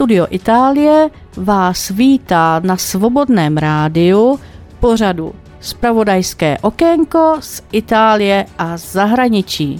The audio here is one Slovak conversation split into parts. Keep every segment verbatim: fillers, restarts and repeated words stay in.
Studio Itálie vás vítá na Svobodném rádiu pořadu Zpravodajské okénko z Itálie a zahraničí.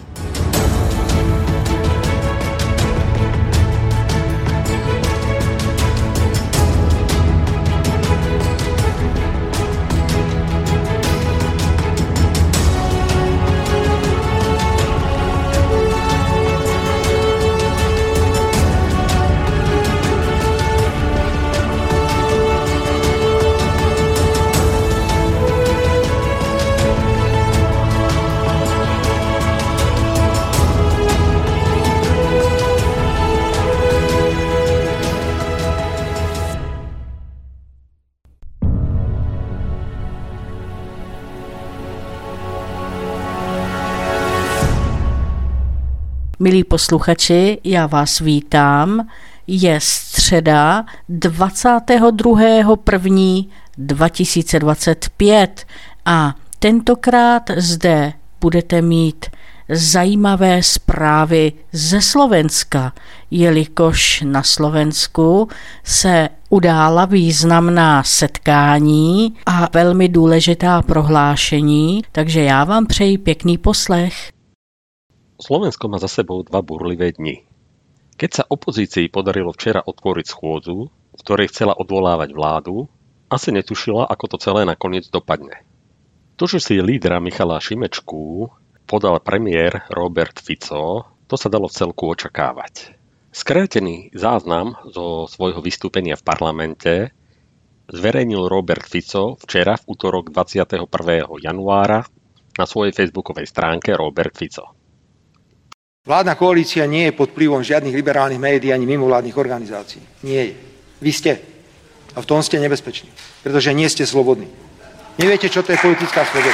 Milí posluchači, já vás vítám. Je středa dvacátého druhého prvního dva tisíce dvacet pět a tentokrát zde budete mít zajímavé zprávy ze Slovenska, jelikož na Slovensku se udála významná setkání a velmi důležitá prohlášení, takže já vám přeji pěkný poslech. Slovensko má za sebou dva burlivé dni. Keď sa opozícii podarilo včera otvoriť schôdzu, v ktorej chcela odvolávať vládu, asi netušila, ako to celé nakoniec dopadne. To, že si lídra Michala Šimečku podal premiér Robert Fico, to sa dalo vcelku očakávať. Skrátený záznam zo svojho vystúpenia v parlamente zverejnil Robert Fico včera v utorok dvadsiateho prvého januára na svojej facebookovej stránke Robert Fico. Vládna koalícia nie je pod vplyvom žiadnych liberálnych médií ani mimovládnych organizácií. Nie je. Vy ste. A v tom ste nebezpeční. Pretože nie ste slobodní. Neviete, čo to je politická sloboda.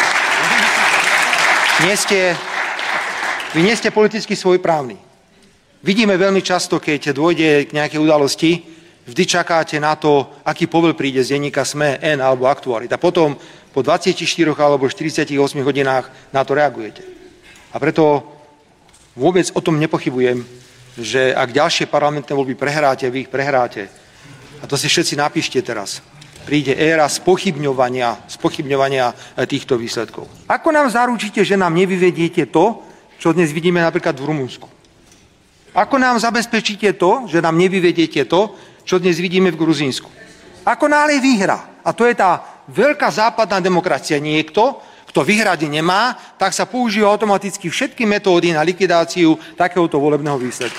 Nie ste, vy nie ste politicky svojprávni. Vidíme veľmi často, keď dôjde k nejakej udalosti, vždy čakáte na to, aký povel príde z denníka SME, N alebo Aktualita. A potom po dvadsiatich štyroch alebo štyridsiatich ôsmich hodinách na to reagujete. A preto vôbec o tom nepochybujem, že ak ďalšie parlamentné voľby prehráte, vy ich prehráte. A to si všetci napíšte teraz. Príde éra spochybňovania, spochybňovania týchto výsledkov. Ako nám zaručíte, že nám nevyvediete to, čo dnes vidíme napríklad v Rumunsku? Ako nám zabezpečíte to, že nám nevyvediete to, čo dnes vidíme v Gruzínsku? Ako náhle vyhra, a to je tá veľká západná demokracia, niekto, kto vyhrať nemá, tak sa použijú automaticky všetky metódy na likvidáciu takéhoto volebného výsledku.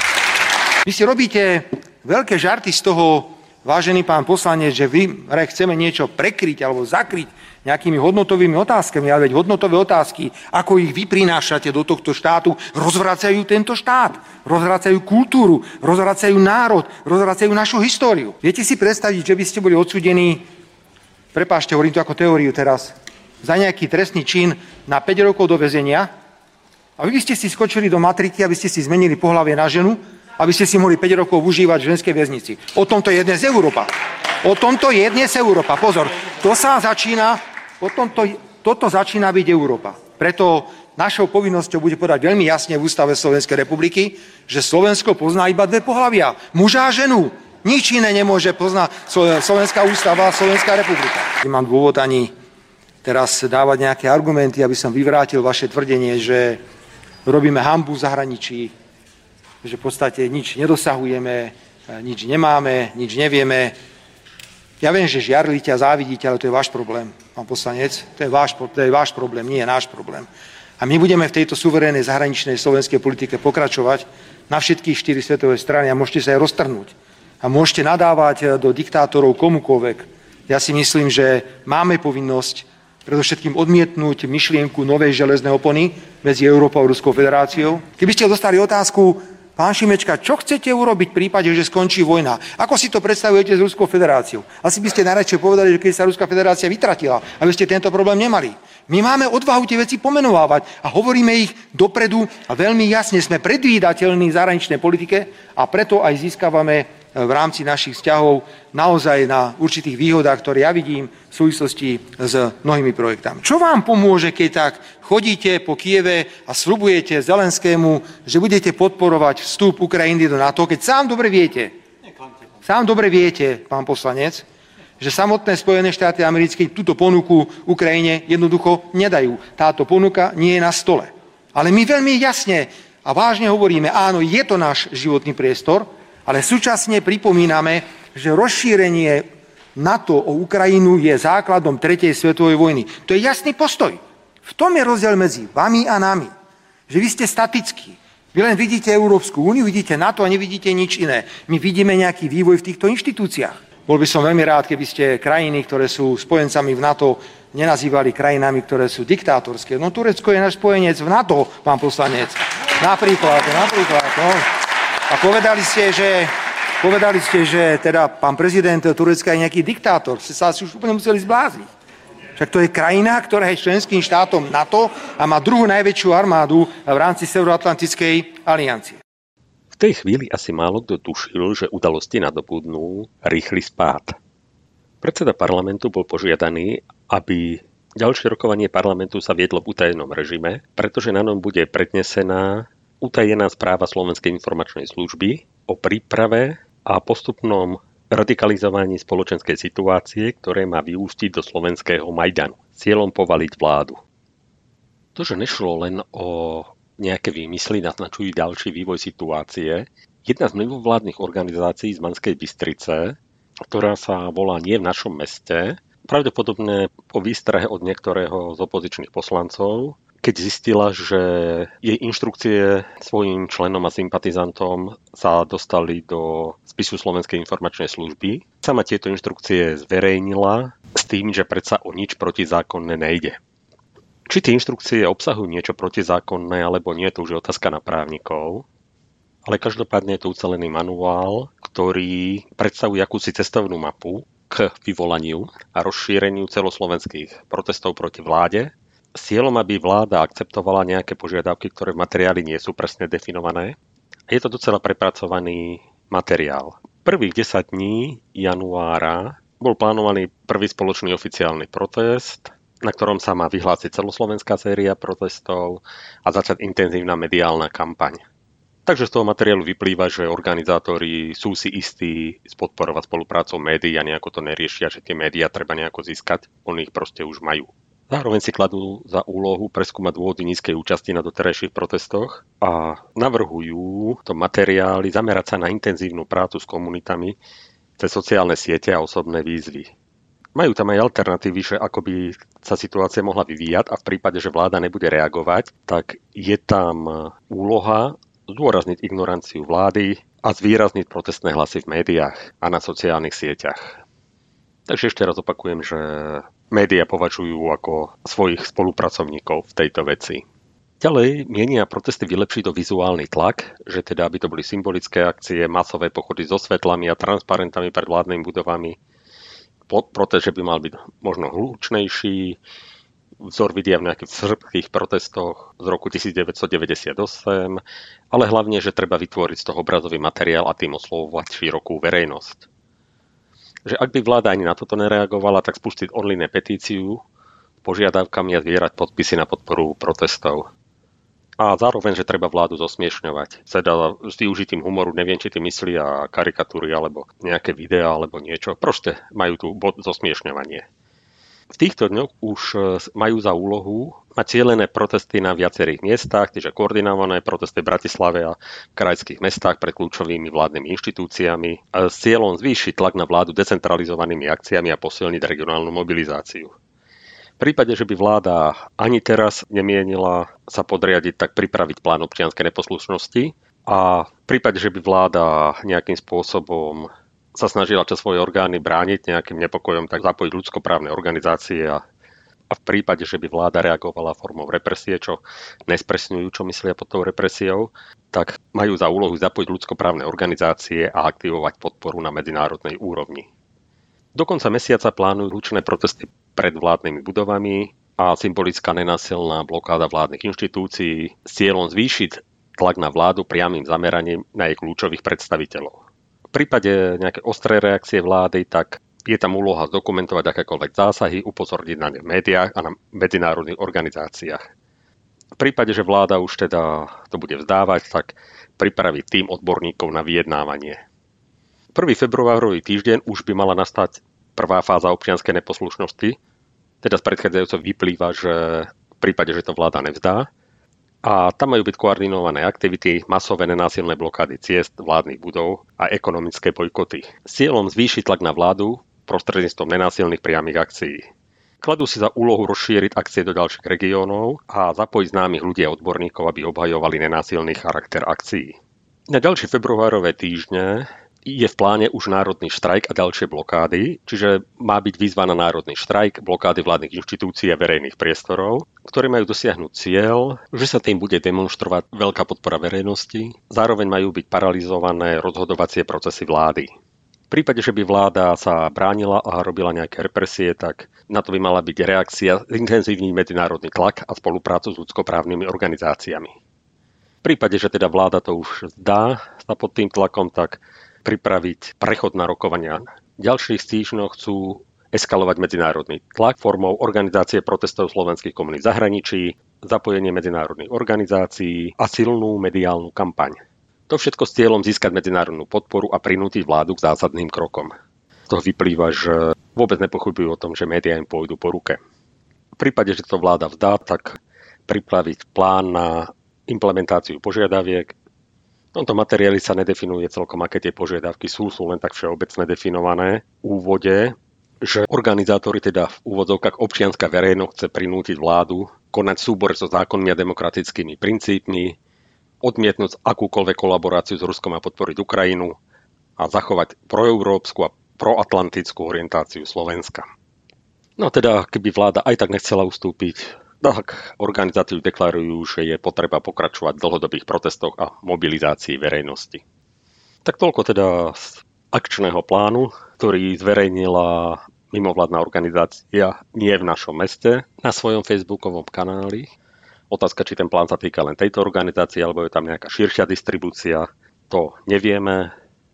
Vy si robíte veľké žarty z toho, vážený pán poslanec, že vy chceme niečo prekryť alebo zakryť nejakými hodnotovými otázkami, ale veď hodnotové otázky, ako ich vy prinášate do tohto štátu, rozvracajú tento štát, rozvracajú kultúru, rozvracajú národ, rozvracajú našu históriu. Viete si predstaviť, že by ste boli odsúdení, prepáčte, hovorím to ako teóriu teraz, za nejaký trestný čin na päť rokov do väzenia a vy by ste si skočili do matriky, aby ste si zmenili pohlavie na ženu, aby ste si mohli päť rokov užívať v ženskej väznici. O tomto je dnes Európa. O tomto je dnes Európa. Pozor, to sa začína, o tomto, toto začína byť Európa. Preto našou povinnosťou bude povedať veľmi jasne v Ústave Slovenskej republiky, že Slovensko pozná iba dve pohlavia. Muža a ženu. Nič iné nemôže poznať Slovenská ústava a Slovenská republika. Nemám dôvod ani teraz dávať nejaké argumenty, aby som vyvrátil vaše tvrdenie, že robíme hanbu v zahraničí, že v podstate nič nedosahujeme, nič nemáme, nič nevieme. Ja viem, že žiarlíte a závidíte, ale to je váš problém, pán poslanec. To je váš, to je váš problém, nie je náš problém. A my budeme v tejto suverénnej zahraničnej slovenskej politike pokračovať na všetkých štyri svetové strany a môžete sa aj roztrhnúť. A môžete nadávať do diktátorov komukoľvek. Ja si myslím, že máme povinnosť predovšetkým odmietnúť myšlienku novej železnej opony medzi Európou a Ruskou federáciou. Keby ste dostali otázku, pán Šimečka, čo chcete urobiť v prípade, že skončí vojna? Ako si to predstavujete s Ruskou federáciou? Asi by ste najradšej povedali, že keď sa Ruská federácia vytratila, aby ste tento problém nemali. My máme odvahu tie veci pomenovávať a hovoríme ich dopredu a veľmi jasne sme predvídateľní v zahraničnej politike a preto aj získavame v rámci našich vzťahov naozaj na určitých výhodách, ktoré ja vidím v súvislosti s mnohými projektami. Čo vám pomôže, keď tak chodíte po Kieve a sľubujete Zelenskému, že budete podporovať vstup Ukrajiny do NATO, keď sám dobre viete, neklamte. Sám dobre viete, pán poslanec, že samotné Spojené štáty americké túto ponuku Ukrajine jednoducho nedajú. Táto ponuka nie je na stole. Ale my veľmi jasne a vážne hovoríme, áno, je to náš životný priestor, ale súčasne pripomíname, že rozšírenie NATO o Ukrajinu je základom tretej svetovej vojny. To je jasný postoj. V tom je rozdiel medzi vami a nami. Že vy ste statickí. Vy len vidíte Európsku úniu, vidíte NATO a nevidíte nič iné. My vidíme nejaký vývoj v týchto inštitúciách. Bol by som veľmi rád, keby ste krajiny, ktoré sú spojencami v NATO, nenazývali krajinami, ktoré sú diktátorské. No Turecko je náš spojenec v NATO, pán poslanec. Napríklad, napríklad. No. A povedali ste, že, povedali ste, že teda pán prezident Turecka je nejaký diktátor. Ste sa asi už úplne museli zbláziť. Však to je krajina, ktorá je členským štátom NATO a má druhú najväčšiu armádu v rámci Severoatlantickej aliancie. V tej chvíli asi málo kto tušil, že udalosti nadobudnú rýchly spád. Predseda parlamentu bol požiadaný, aby ďalšie rokovanie parlamentu sa viedlo v utajenom režime, pretože na ňom bude prednesená utajená správa Slovenskej informačnej služby o príprave a postupnom radikalizovaní spoločenskej situácie, ktoré má vyústiť do slovenského Majdanu s cieľom povaliť vládu. To, že nešlo len o nejaké výmysly naznačujú ďalší vývoj situácie. Jedna z mimovládnych organizácií z Banskej Bystrice, ktorá sa volá Nie v našom meste, pravdepodobne po výstrahe od niektorého z opozičných poslancov, keď zistila, že jej inštrukcie svojim členom a sympatizantom sa dostali do spisu Slovenskej informačnej služby, sama tieto inštrukcie zverejnila s tým, že predsa o nič protizákonné nejde. Či tie inštrukcie obsahujú niečo protizákonné, alebo nie, to už je otázka na právnikov. Ale každopádne je to ucelený manuál, ktorý predstavuje akúsi cestovnú mapu k vyvolaniu a rozšíreniu celoslovenských protestov proti vláde s cieľom, aby vláda akceptovala nejaké požiadavky, ktoré v materiáli nie sú presne definované. A je to docela prepracovaný materiál. Prvých desať dní januára bol plánovaný prvý spoločný oficiálny protest, na ktorom sa má vyhlásiť celoslovenská séria protestov a začať intenzívna mediálna kampaň. Takže z toho materiálu vyplýva, že organizátori sú si istí spodporovať spoluprácou médií a nejako to neriešia, že tie médiá treba nejako získať, oni ich proste už majú. Zároveň si kladú za úlohu preskúmať dôvody nízkej účasti na doterajších protestoch a navrhujú to materiály zamerať sa na intenzívnu prácu s komunitami cez sociálne siete a osobné výzvy. Majú tam aj alternatívy, že ako by sa situácia mohla vyvíjať a v prípade, že vláda nebude reagovať, tak je tam úloha zdôrazniť ignoranciu vlády a zvýrazniť protestné hlasy v médiách a na sociálnych sieťach. Takže ešte raz opakujem, že médiá považujú ako svojich spolupracovníkov v tejto veci. Ďalej mienia protesty vylepšiť do vizuálny tlak, že teda aby to boli symbolické akcie, masové pochody so svetlami a transparentami pred vládnymi budovami, protest, že by mal byť možno hlučnejší, vzor vidia v nejakých srbských protestoch z roku devätnásťstodeväťdesiatosem, ale hlavne, že treba vytvoriť z toho obrazový materiál a tým oslovovať širokú verejnosť. Že ak by vláda ani na toto nereagovala, tak spustiť online petíciu s požiadavkami a zbierať podpisy na podporu protestov. A zároveň, že treba vládu zosmiešňovať. Teda s využitím humoru, neviem, či ty myslí a karikatúry, alebo nejaké videá, alebo niečo. Proste majú tu bod zosmiešňovanie. V týchto dňoch už majú za úlohu mať cielené protesty na viacerých miestach, čiže koordinované protesty v Bratislave a v krajských mestách pred kľúčovými vládnymi inštitúciami a s cieľom zvýšiť tlak na vládu decentralizovanými akciami a posilniť regionálnu mobilizáciu. V prípade, že by vláda ani teraz nemienila sa podriadiť, tak pripraviť plán občianskej neposlušnosti a v prípade, že by vláda nejakým spôsobom sa snažila čas svoje orgány brániť nejakým nepokojom, tak zapojiť ľudskoprávne organizácie a, a v prípade, že by vláda reagovala formou represie, čo nespresňujú, čo myslia pod tou represiou, tak majú za úlohu zapojiť ľudskoprávne organizácie a aktivovať podporu na medzinárodnej úrovni. Do konca mesiaca plánujú hlučné protesty pred vládnymi budovami a symbolická nenásilná blokáda vládnych inštitúcií s cieľom zvýšiť tlak na vládu priamym zameraním na jej kľúčových predstaviteľov. V prípade nejaké ostré reakcie vlády, tak je tam úloha zdokumentovať akékoľvek zásahy, upozorniť na ne v médiách a na medzinárodných organizáciách. V prípade, že vláda už teda to bude vzdávať, tak pripraviť tým odborníkov na vyjednávanie. prvý februárový týždeň už by mala nastať prvá fáza občianskej neposlušnosti. Teda z predchádzajúceho vyplýva, že v prípade, že to vláda nevzdá. A tam majú byť koordinované aktivity, masové nenásilné blokády ciest, vládnych budov a ekonomické bojkoty. S cieľom zvýšiť tlak na vládu prostredníctvom nenásilných priamych akcií. Kladú si za úlohu rozšíriť akcie do ďalších regiónov a zapojiť známych ľudí a odborníkov, aby obhajovali nenásilný charakter akcií. Na ďalšie februárové týždne je v pláne už národný štrajk a ďalšie blokády, čiže má byť výzva na národný štrajk, blokády vládnych inštitúcií a verejných priestorov, ktoré majú dosiahnuť cieľ, že sa tým bude demonštrovať veľká podpora verejnosti, zároveň majú byť paralizované rozhodovacie procesy vlády. V prípade, že by vláda sa bránila a robila nejaké represie, tak na to by mala byť reakcia, intenzívny medzinárodný tlak a spoluprácu s ľudskoprávnymi organizáciami. V prípade, že teda vláda to už zdá sa pod tým tlakom, tak pripraviť prechod na rokovania. V ďalších týždňoch chcú eskalovať medzinárodný tlak formou organizácie protestov slovenských komunít v zahraničí, zapojenie medzinárodných organizácií a silnú mediálnu kampaň. To všetko s cieľom získať medzinárodnú podporu a prinútiť vládu k zásadným krokom. Z toho vyplýva, že vôbec nepochybujú o tom, že médiá im pôjdu po ruke. V prípade, že to vláda vzdá, tak pripraviť plán na implementáciu požiadaviek. V tomto materiáli sa nedefinuje celkom, aké tie požiadavky sú, sú len tak všeobecne definované v úvode, že organizátori, teda v úvodzovkách občianska verejnosť, chce prinútiť vládu konať súbor so zákonmi a demokratickými princípmi, odmietnúť akúkoľvek kolaboráciu s Ruskom a podporiť Ukrajinu a zachovať proeurópsku a proatlantickú orientáciu Slovenska. No teda, keby vláda aj tak nechcela ustúpiť, tak organizátori deklarujú, že je potreba pokračovať v dlhodobých protestoch a mobilizácii verejnosti. Tak toľko teda z akčného plánu, ktorý zverejnila mimovládna organizácia Nie v našom meste na svojom facebookovom kanáli. Otázka, či ten plán sa týka len tejto organizácie, alebo je tam nejaká širšia distribúcia, to nevieme.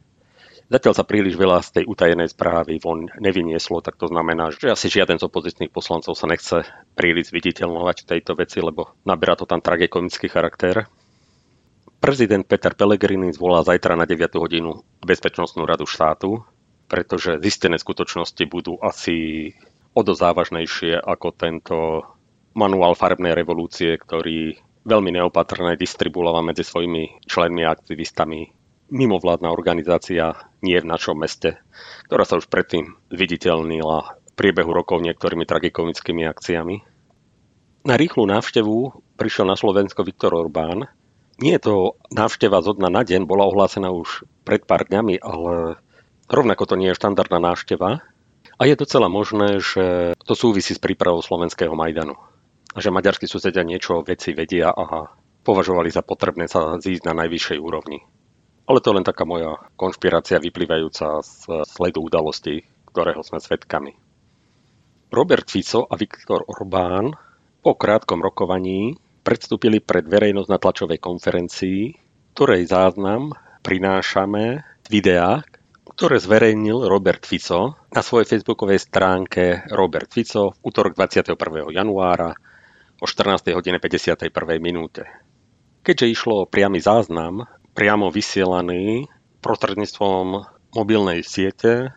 Zatiaľ sa príliš veľa z tej utajenej správy von nevynieslo, tak to znamená, že asi žiaden z opozičných poslancov sa nechce príliš viditeľnovať v tejto veci, lebo naberá to tam tragikomický charakter. Prezident Peter Pellegrini zvolá zajtra na deviatu hodinu Bezpečnostnú radu štátu, pretože zistené skutočnosti budú asi o dosť závažnejšie ako tento manuál farebnej revolúcie, ktorý veľmi neopatrne distribuoval medzi svojimi členmi a aktivistami mimovládna organizácia Nie v našom meste, ktorá sa už predtým viditeľnila v priebehu rokov niektorými tragikomickými akciami. Na rýchlu návštevu prišiel na Slovensko Viktor Orbán. Nie je to návšteva zo dňa na deň, bola ohlásená už pred pár dňami, ale rovnako to nie je štandardná návšteva. A je docela možné, že to súvisí s prípravou slovenského Majdanu. Že maďarskí susedia niečo o veci vedia a považovali za potrebné sa zísť na najvyššej úrovni. Ale to je len taká moja konšpirácia vyplývajúca z sledu udalostí, ktorého sme svedkami. Robert Fico a Viktor Orbán po krátkom rokovaní predstúpili pred verejnosť na tlačovej konferencii, ktorej záznam prinášame videá, ktoré zverejnil Robert Fico na svojej facebookovej stránke Robert Fico v útorok dvadsiateho prvého januára o štrnástej hodine päťdesiatjeden minúte. Keďže išlo o priamy záznam, priamo vysielaný prostredníctvom mobilnej siete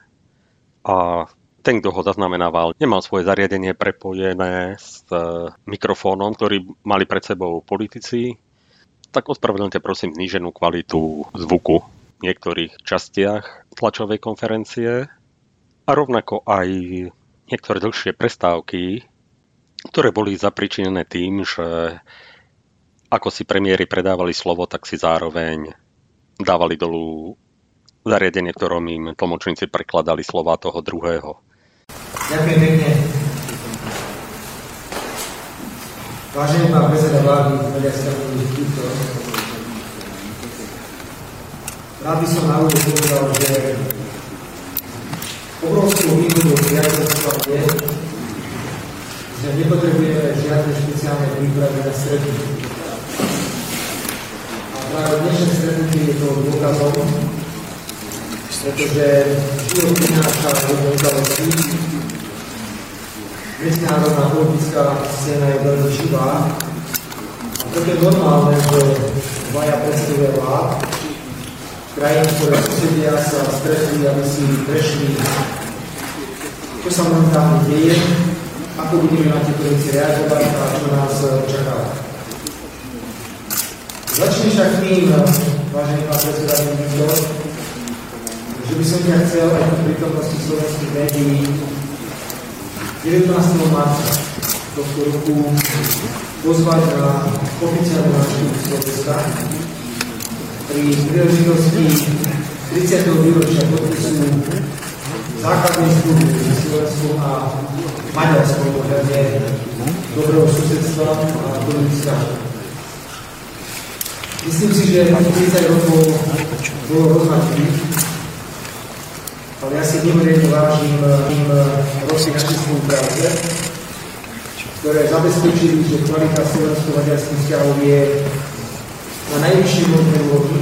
a ten, kto ho zaznamenával, nemal svoje zariadenie prepojené s mikrofónom, ktorý mali pred sebou politici, tak ospravedlňte prosím zníženú kvalitu zvuku v niektorých častiach tlačovej konferencie a rovnako aj niektoré dlhšie prestávky, ktoré boli zapričinené tým, že ako si premiéri predávali slovo, tak si zároveň dávali dolu zariadenie, ktorom im tlmočníci prekladali slova toho druhého. Ďakujem pekne. Vážený pán predseda vlády, rád by som na úvod povedal, že obrovskú výhodu priateľstva je, že nepotrebujeme žiadne špeciálne prípravy na stretnutie. Práve dnešné stretnutie je toho dôkazom, pretože život prináša jednu udalosti. Medzinárodná politická scéna je veľmi živá a toto je normálne, že dvaja predstavia vlád, krajín, ktoré susedia sa stretli, aby si prešli, čo sa momentálne deje, ako budeme na tieto veci reagovať a čo nás čaká. Začne však tým, vážený pán predseda Viktor, že by som ťa chcel aj v prítomnosti slovenských médií devätnásteho marca tohto roku pozvať na oficiálnu návštevu Slovenska pri príležitosti tridsiateho výročia podpisu základnej zmluvy medzi Slovenskom a Maďarskom ohľadne dobrého susedstva a dobrých vzťahov. Myslím si, že tridsať rokov bolo rozmačných, ale ja si mimoriadne vážim tým roky našej spolupráce, ktoré zabezpečili, že kvalita slovensko-maďarských vzťahov je na najvyššej možnej úrovni.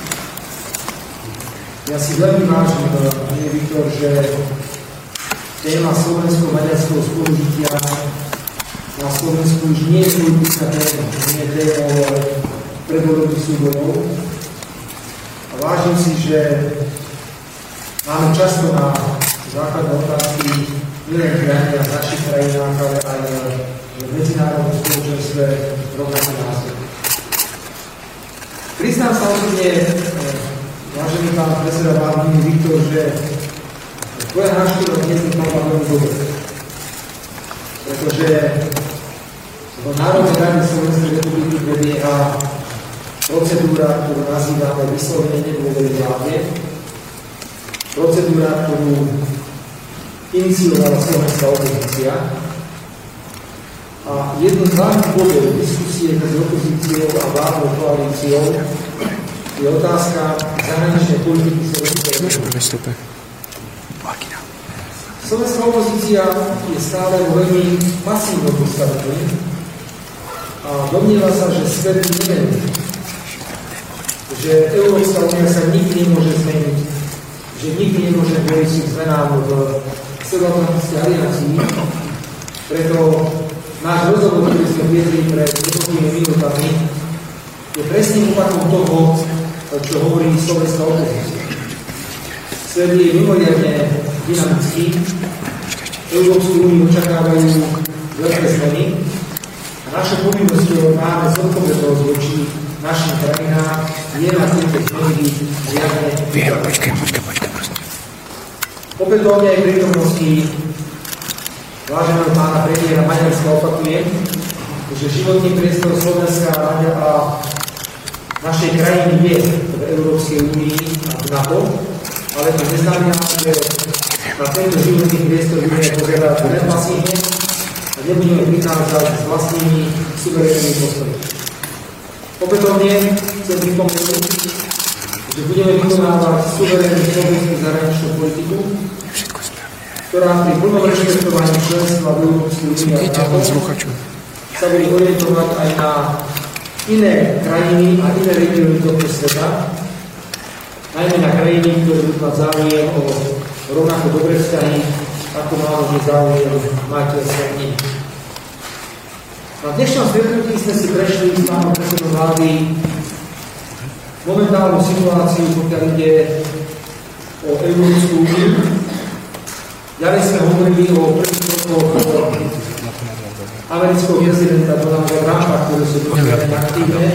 Ja si veľmi vážim, pán Viktor, že téma slovensko-maďarského spolužitia na Slovensku už nie je politická téma, nie je téma predvolebných súbojov. A vážim si, že máme často na základné otázky nielen v našich krajinách, ale aj v medzinárodnom spoločenstve rovnaký názor. Priznám sa osobne, vážený pán predseda vlády Viktor, že tvoja návšteva dnes mi padla veľmi dobre. Pretože v Národnej rade Slovenskej republiky prebieha procedúra, ktorú nazývame vyslovene nedôvery vláde. Procedúra, ktorú iniciovala slovenská opozícia. A jedno z hlavných bodov diskusie medzi opozíciou a vládnou koalíciou je otázka zahraničnej politiky Slovenskej. Slovenská opozícia je stále vo veľmi masívnom postavení a domnieva sa, že svet nemení, že Európska únia sa nikdy nemôže zmeniť, že nikdy nemôže dôjsť k zmenám v Severoatlantickej aliancii. Preto náš rozhovor, ktorý sme viedli pred niekoľkými minútami, je presným opakom toho, čo hovorí slovenská opozícia. Svet je mimoriadne dynamický. Európsku úniu očakávajú veľké zmeny a naše povinnosťou máme zodpovednosť voči našim krajinám je na tieto zmeny riadne. Počkaj, počkaj, počkaj. Opätovne aj prítomnosti váženého pána premiéra Maďarska opakujem, že životný priestor Slovenska a našej krajiny je v Európskej únii a v NATO, ale to neznamená, že na tento životný priestor budeme pozerať len pasívne a nebudeme vychádzať s vlastnými suverénnymi postojmi. Opätovne chcem pripomenúť, že budeme vykonávať suverénnu slovenskú zahraničnú politiku, ktorá pri plnom rešpektovaní členstva v Európskej únii a NATO sa bude orientovať aj na iné krajiny a iné regióny tohto sveta, najmä na krajiny, ktoré budú mať záujem o rovnako dobré vzťahy, ako máme záujem mať s nimi. Na dnešnom stretnutí sme si prešli s pánom predsedom vlády momentálnu situáciu, pokiaľ ide o Európsku úniu. Ďalej sme hovorili o prvých krokoch amerického prezidenta Donalda Trumpa, ktoré sú veľmi aktívne.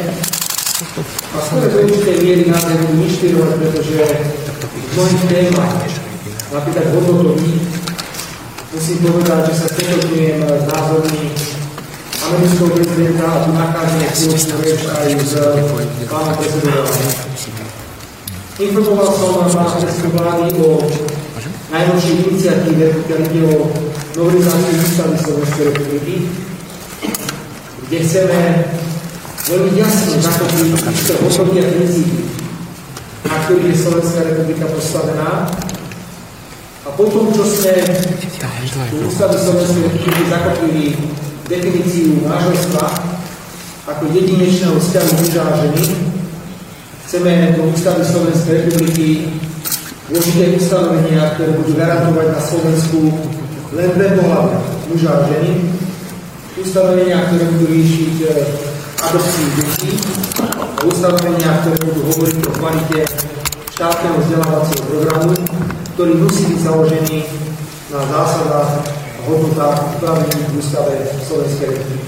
A skôr do určitej miery nás nebudú inšpirovať, pretože v mnohých témach, napríklad hodnotových, musím povedať, že sa stretnujem s názormi amerického prezidenta a tu nachádzame chvíľku reč aj s pánom predsedom vlády. Informoval som pána predsedu vlády o najnovšej iniciatíve, pokiaľ ide o novelizáciu ústavy Slovenskej republiky, kde chceme veľmi jasne zakotviť isté hodnoty a princípy, na ktorých je Slovenská republika postavená. A potom, čo sme v ústave Slovenskej republiky zakotvili definíciu manželstva ako jedinečného vzťahu muža a ženy, chceme do ústavy Slovenskej republiky vložiť aj ustanovenia, ktoré budú garantovať na Slovensku len dve pohlavia, muža a ženy, ustanovenia, ktoré budú riešiť adopciu detí, a ustanovenia, ktoré budú hovoriť o kvalite štátneho vzdelávacieho programu, ktorý musí byť založený na zásadách a hodnotách upravených v ústave Slovenskej republiky.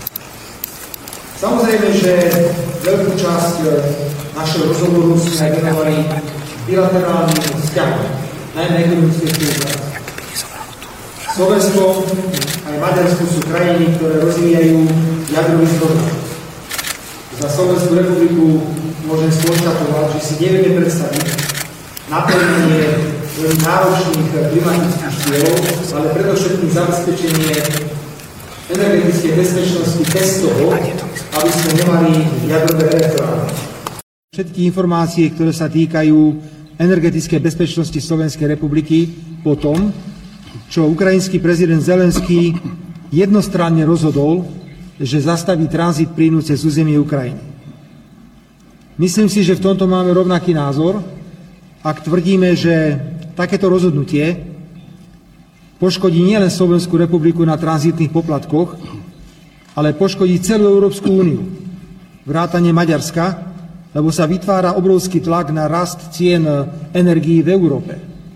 Samozrejme, že veľkú časť našeho rozhovoru sme aj venovali bilaterálnym vzťahom, najmä ekonomickej spolupráce. Slovensko aj Maďarsko sú krajiny, ktoré rozvíjajú jadrový program. Za Slovenskú republiku môžem skonštatovať, že si nevieme predstaviť naplnenie veľmi náročných klimatických cieľov, ale predovšetkým zabezpečenie energetickej bezpečnosti bez toho, aby sme nemali jadrové elektrárne. Všetky informácie, ktoré sa týkajú energetickej bezpečnosti Slovenskej republiky po tom, čo ukrajinský prezident Zelenský jednostranne rozhodol, že zastaví tranzit plynu cez územie Ukrajiny. Myslím si, že v tomto máme rovnaký názor, ak tvrdíme, že takéto rozhodnutie poškodí nielen Slovenskú republiku na tranzitných poplatkoch, ale poškodí celú Európsku úniu, vrátane Maďarska, lebo sa vytvára obrovský tlak na rast cien energií v Európe.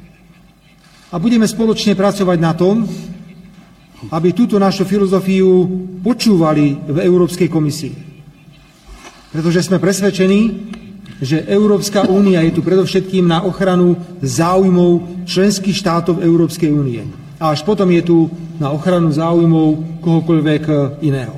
A budeme spoločne pracovať na tom, aby túto našu filozofiu počúvali v Európskej komisii. Pretože sme presvedčení, že Európska únia je tu predovšetkým na ochranu záujmov členských štátov Európskej únie. A až potom je tu na ochranu záujmov kohokoľvek iného.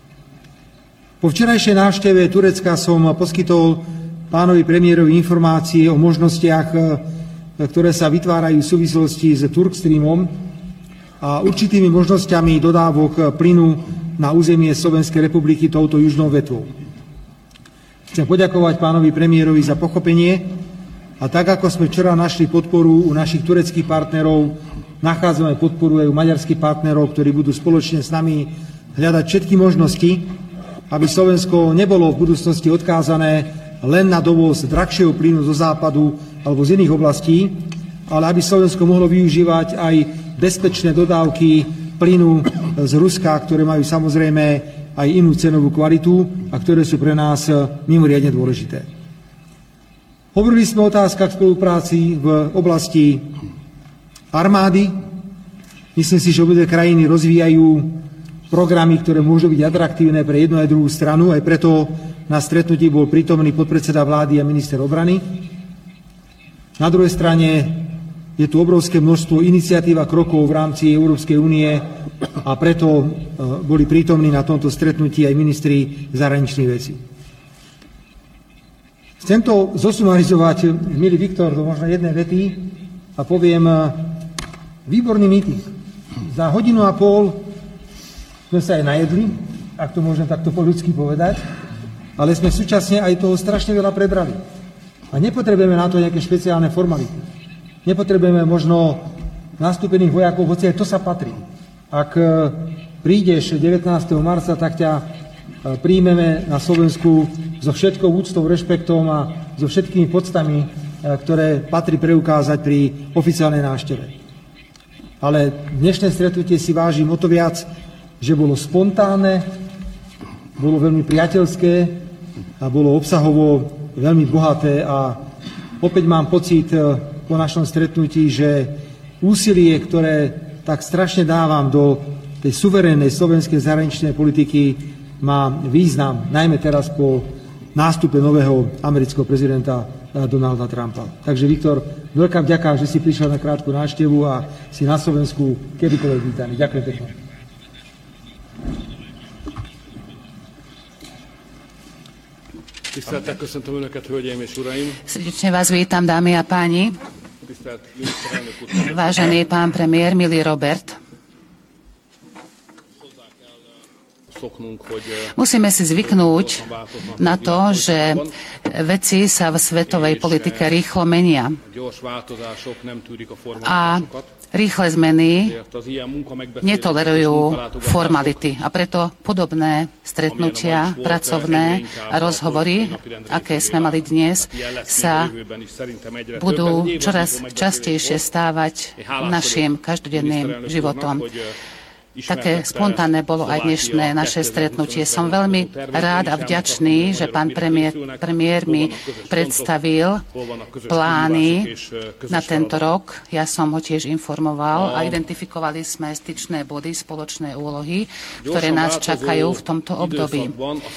Po včerajšej návšteve Turecka som poskytol pánovi premiérovi informácie o možnostiach, ktoré sa vytvárajú v súvislosti s Turkstreamom a určitými možnosťami dodávok plynu na územie Slovenskej republiky touto južnou vetvou. Chcem poďakovať pánovi premiérovi za pochopenie a tak, ako sme včera našli podporu u našich tureckých partnerov, nachádzame podporu aj u maďarských partnerov, ktorí budú spoločne s nami hľadať všetky možnosti, aby Slovensko nebolo v budúcnosti odkázané len na dovoz drahšieho plynu zo západu alebo z iných oblastí, ale aby Slovensko mohlo využívať aj bezpečné dodávky plynu z Ruska, ktoré majú samozrejme aj inú cenovú kvalitu a ktoré sú pre nás mimoriadne dôležité. Hovorili sme o otázkach spolupráci v oblasti armády. Myslím si, že obidve krajiny rozvíjajú programy, ktoré môžu byť atraktívne pre jednu aj druhú stranu. Aj preto na stretnutí bol prítomný podpredseda vlády a minister obrany. Na druhej strane je tu obrovské množstvo iniciatív a krokov v rámci Európskej únie a preto boli prítomní na tomto stretnutí aj ministri zahraničných vecí. Chcem to zosumarizovať, milý Viktor, do možno jednej vety a poviem výborný meeting. Za hodinu a pol sme sa aj najedli, ak to môžem takto po ľudsky povedať, ale sme súčasne aj toho strašne veľa prebrali. A nepotrebujeme na to nejaké špeciálne formality. Nepotrebujeme možno nastúpených vojakov, hoci aj to sa patrí. Ak prídeš devätnásteho marca, tak ťa príjmeme na Slovensku so všetkou úctou, rešpektom a so všetkými podstami, ktoré patrí preukázať pri oficiálnej návšteve. Ale dnešné stretnutie si vážim o to viac, že bolo spontánne, bolo veľmi priateľské a bolo obsahovo veľmi bohaté a opäť mám pocit po našom stretnutí, že úsilie, ktoré tak strašne dávam do tej suverénnej slovenskej zahraničnej politiky, má význam, najmä teraz po nástupe nového amerického prezidenta Donalda Trumpa. Takže Viktor, veľká vďaka, že si prišiel na krátku návštevu a si na Slovensku kedykoľvek vítaný. Ďakujem pekne. Tisztelettel köszöntöm Önöket, hölgyeim és uraim! Srdečne vás vítam, dámy a páni. Vážený pán premiér, milý Robert. Musíme si zvyknúť na to, že veci sa v svetovej politike rýchlo menia. A rýchle zmeny netolerujú formality. A preto podobné stretnutia, pracovné rozhovory, aké sme mali dnes, sa budú čoraz častejšie stávať našim každodenným životom. také spontánne bolo aj dnešné naše stretnutie. Som veľmi rád a vďačný, že pán premiér, premiér mi predstavil plány na tento rok. Ja som ho tiež informoval a identifikovali sme styčné body, spoločné úlohy, ktoré nás čakajú v tomto období.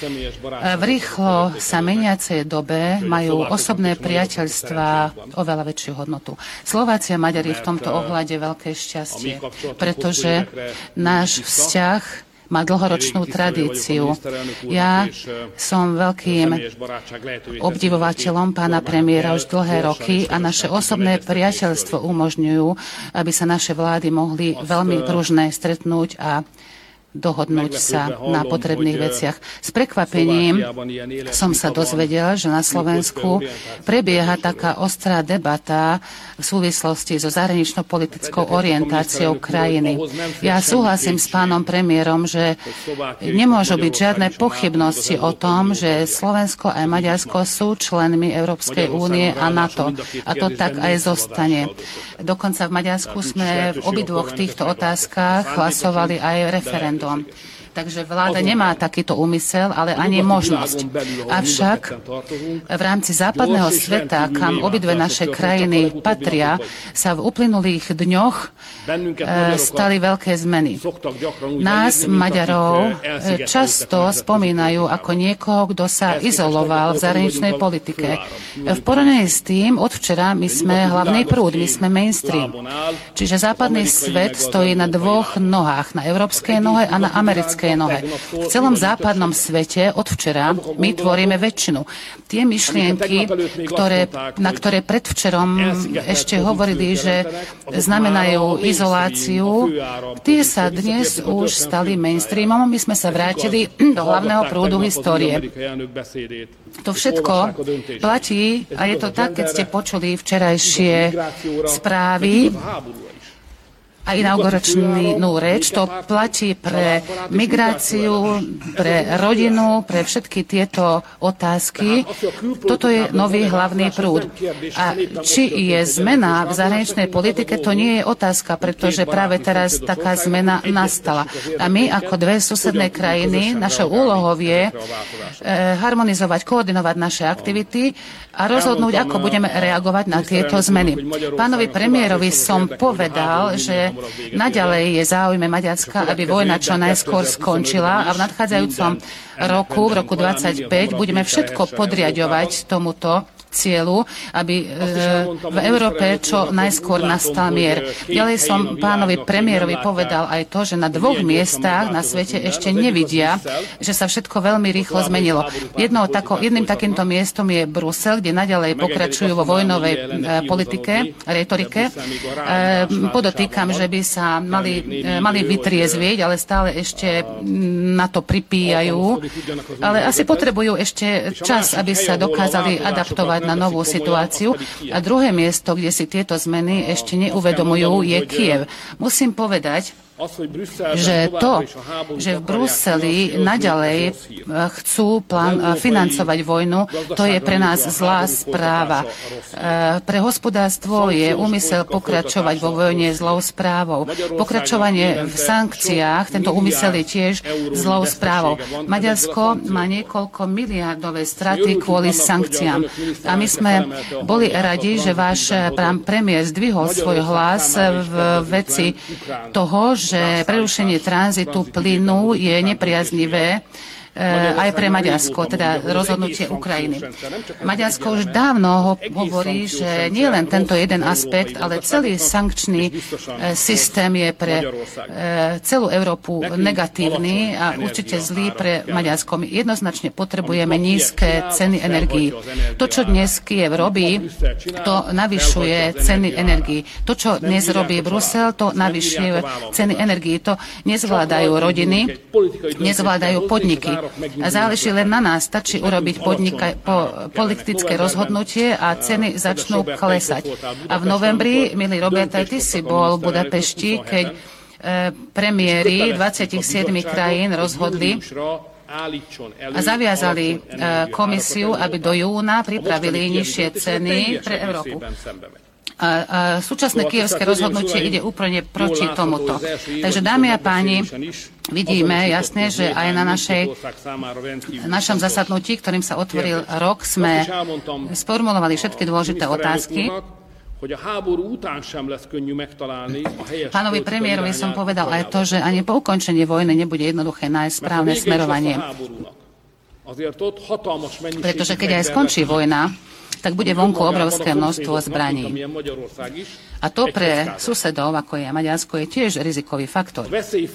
V rýchlo sa meniacej dobe majú osobné priateľstvá oveľa väčšiu hodnotu. Slováci a Maďari v tomto ohľade veľké šťastie, pretože náš vzťah má dlhoročnú tradíciu. Ja som veľkým obdivovateľom pána premiéra už dlhé roky a naše osobné priateľstvo umožňujú, aby sa naše vlády mohli veľmi pružné stretnúť a dohodnúť sa na potrebných veciach. S prekvapením som sa dozvedel, že na Slovensku prebieha taká ostrá debata v súvislosti so zahranično-politickou orientáciou krajiny. Ja súhlasím s pánom premiérom, že nemôžu byť žiadne pochybnosti o tom, že Slovensko a Maďarsko sú členmi Európskej únie a NATO. A to tak aj zostane. Dokonca v Maďarsku sme v obidvoch týchto otázkach hlasovali aj referendum. Takže vláda nemá takýto úmysel, ale ani možnosť. Avšak v rámci západného sveta, kam obidve naše krajiny patria, sa v uplynulých dňoch e, stali veľké zmeny. Nás, Maďarov, často spomínajú ako niekoho, kto sa izoloval v zahraničnej politike. V porovnaní s tým, od včera my sme hlavný prúd, my sme mainstream. Čiže západný svet stojí na dvoch nohách, na európskej nohe a na americkej nohe. V celom západnom svete od včera my tvoríme väčšinu. Tie myšlienky, ktoré, na ktoré predvčerom ešte hovorili, že znamenajú izoláciu, tie sa dnes už stali mainstreamom. My sme sa vrátili do hlavného prúdu histórie. To všetko platí, a je to tak, keď ste počuli včerajšie správy a inauguračnú reč, to platí pre migráciu, pre rodinu, pre všetky tieto otázky. Toto je nový hlavný prúd. A či je zmena v zahraničnej politike, to nie je otázka, pretože práve teraz taká zmena nastala. A my ako dve susedné krajiny, našou úlohou je harmonizovať, koordinovať naše aktivity a rozhodnúť, ako budeme reagovať na tieto zmeny. Pánovi premiérovi som povedal, že naďalej je záujme Maďarska, aby vojna čo najskôr skončila a v nadchádzajúcom roku, v roku dvadsaťpäť, budeme všetko podriaďovať tomuto cieľu, aby v Európe čo najskôr nastal mier. Ďalej som pánovi premiérovi povedal aj to, že na dvoch miestach na svete ešte nevidia, že sa všetko veľmi rýchlo zmenilo. Jednou tako, jedným takýmto miestom je Brusel, kde naďalej pokračujú vo vojnovej politike, retorike. Podotýkam, že by sa mali, mali vytriezvieť, ale stále ešte na to pripíjajú. Ale asi potrebujú ešte čas, aby sa dokázali adaptovať na novú situáciu. A druhé miesto, kde si tieto zmeny ešte neuvedomujú, je Kyjev. Musím povedať, že to, že v Bruseli naďalej chcú plán, financovať vojnu, to je pre nás zlá správa. Pre hospodárstvo je úmysel pokračovať vo vojne zlou správou. Pokračovanie v sankciách, tento úmysel je tiež zlou správou. Maďarsko má niekoľko miliardové straty kvôli sankciám. A my sme boli radi, že váš pán premiér zdvihol svoj hlas v veci toho, že prerušenie tranzitu plynu je nepriaznivé aj pre Maďarsko, teda rozhodnutie Ukrajiny. Maďarsko už dávno hovorí, že nie len tento jeden aspekt, ale celý sankčný systém je pre celú Európu negatívny a určite zlý pre Maďarsko. My jednoznačne potrebujeme nízke ceny energií. To, čo dnes Kyjev robí, to navyšuje ceny energií. To, čo dnes robí Brusel, to navyšuje ceny energií. To nezvládajú rodiny, nezvládajú podniky. A záleží len na nás. Stačí urobiť podnika- po, politické rozhodnutie a ceny začnú klesať. A v novembri, milý Robert, aj ty si bol v Budapešti, keď e, premiéri dvadsaťsedem krajín rozhodli a zaviazali e, komisiu, aby do júna pripravili nižšie ceny pre Európu. A, a súčasné kievské rozhodnutie ide úplne proti tomuto. Takže, dámy a páni, vidíme jasne, že aj na našej, našom zasadnutí, ktorým sa otvoril rok, sme sformulovali všetky dôležité otázky. Pánovi premiérovi som povedal aj to, že ani po ukončení vojny nebude jednoduché nájsť správne smerovanie. Pretože keď aj skončí vojna, tak bude vonku obrovské množstvo zbraní. A to pre susedov, ako je Maďarsko, je tiež rizikový faktor.